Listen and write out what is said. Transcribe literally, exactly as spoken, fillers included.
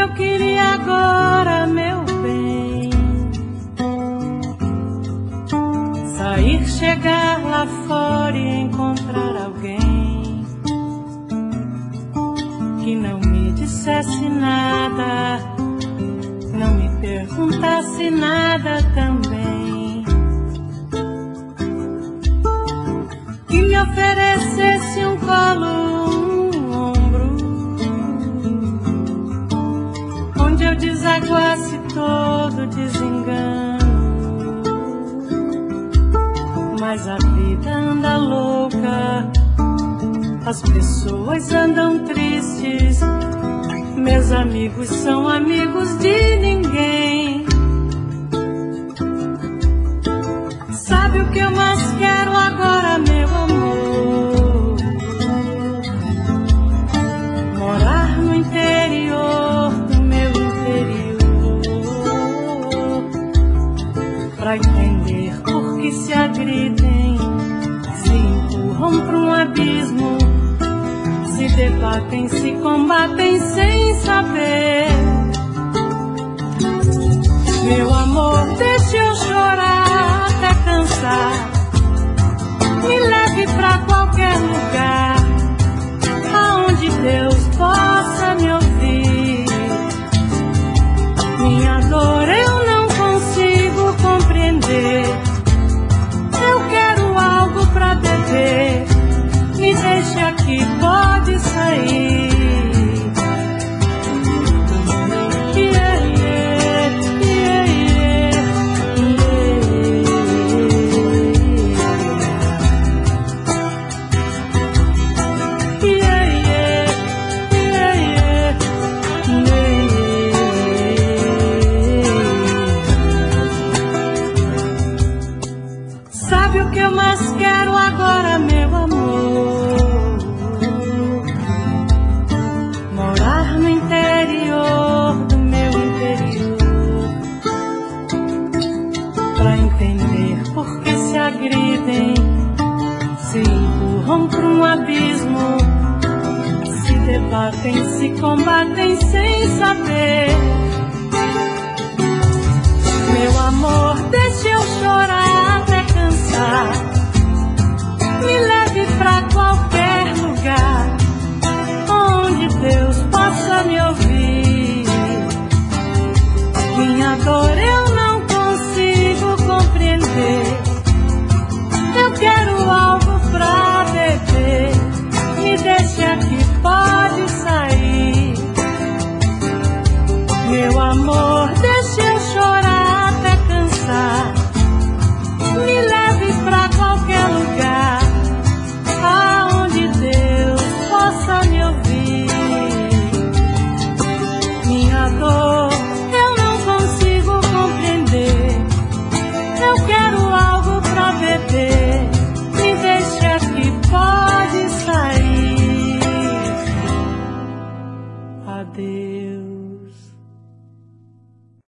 eu queria agora, meu bem, sair, chegar lá fora e encontrar alguém que não me dissesse nada, não me perguntasse nada também, que me oferecesse um colo, um ombro, onde eu desaguasse todo desengano. Mas a vida anda louca, as pessoas andam tristes, meus amigos são amigos de ninguém. Sabe o que eu mais quero agora, meu amor? Morar no interior do meu interior, pra entender por que se agridem, se empurram pra um abismo, se debatem, se combatem sem saber. Meu amor, deixe eu chorar até cansar, me leve pra qualquer lugar, aonde Deus possa me ouvir. Minha dor eu não consigo compreender, eu quero algo pra beber, me deixe aqui, pode sair. Yeah, yeah, yeah, yeah, yeah, yeah, yeah. Sabe o que eu mais quero agora, meu amor? Morar no interior do meu interior, pra entender por que se agridem, se empurram pra um abismo, se debatem, se combatem sem saber. Meu amor, deixe eu chorar até cansar, me leve pra qualquer lugar, onde Deus possa me ouvir. Minha dor eu não consigo compreender, eu quero algo pra beber, me deixe aqui fora.